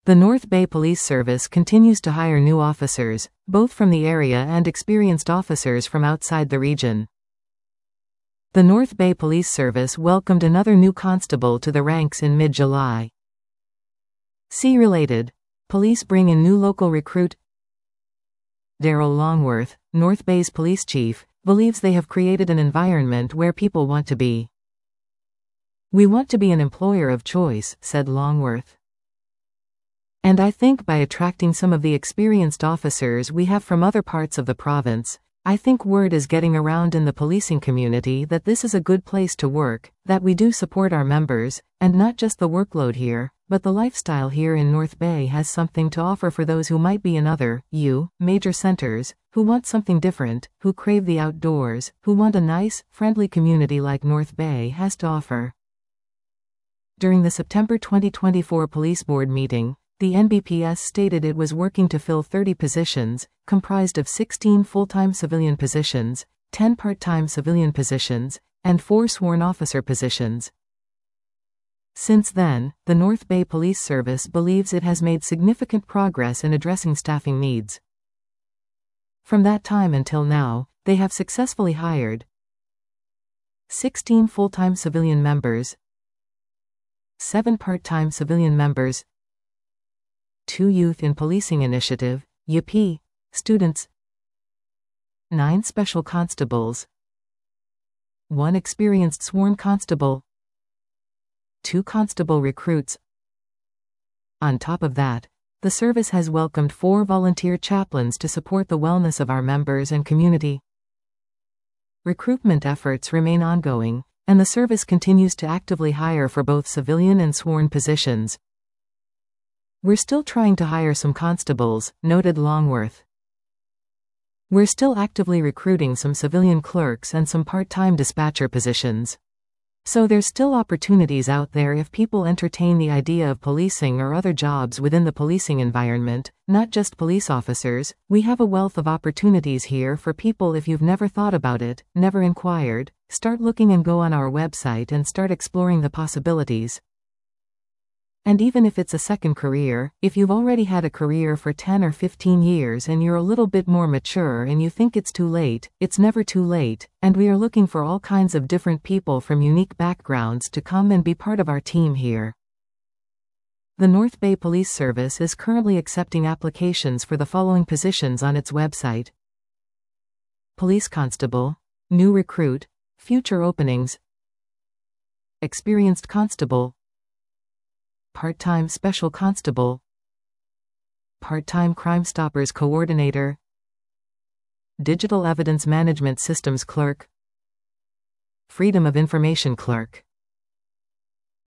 The North Bay Police Service continues to hire new officers, both from the area and experienced officers from outside the region. The North Bay Police Service welcomed another new constable to the ranks in mid-July. See related. Police bring in new local recruit. Daryl Longworth, North Bay's police chief, believes they have created an environment where people want to be. "We want to be an employer of choice," said Longworth. "And I think by attracting some of the experienced officers we have from other parts of the province, I think word is getting around in the policing community that this is a good place to work, that we do support our members, and not just the workload here, but the lifestyle here in North Bay has something to offer for those who might be in other major centers, who want something different, who crave the outdoors, who want a nice, friendly community like North Bay has to offer." During the September 2024 Police Board meeting, the NBPS stated it was working to fill 30 positions, comprised of 16 full-time civilian positions, 10 part-time civilian positions, and 4 sworn officer positions. Since then, the North Bay Police Service believes it has made significant progress in addressing staffing needs. From that time until now, they have successfully hired 16 full-time civilian members, 7 part-time civilian members, 2 Youth in Policing Initiative (YP) students, 9 special constables, 1 experienced sworn constable, 2 constable recruits. On top of that, the service has welcomed 4 volunteer chaplains to support the wellness of our members and community. Recruitment efforts remain ongoing, and the service continues to actively hire for both civilian and sworn positions. "We're still trying to hire some constables," noted Longworth. "We're still actively recruiting some civilian clerks and some part-time dispatcher positions. So there's still opportunities out there if people entertain the idea of policing or other jobs within the policing environment, not just police officers. We have a wealth of opportunities here for people. If you've never thought about it, never inquired, start looking and go on our website and start exploring the possibilities. And even if it's a second career, if you've already had a career for 10 or 15 years and you're a little bit more mature and you think it's too late, it's never too late, and we are looking for all kinds of different people from unique backgrounds to come and be part of our team here." The North Bay Police Service is currently accepting applications for the following positions on its website: Police Constable, New Recruit, Future Openings, Experienced Constable, Part-time Special Constable, Part-time Crime Stoppers Coordinator, Digital Evidence Management Systems Clerk, Freedom of Information Clerk.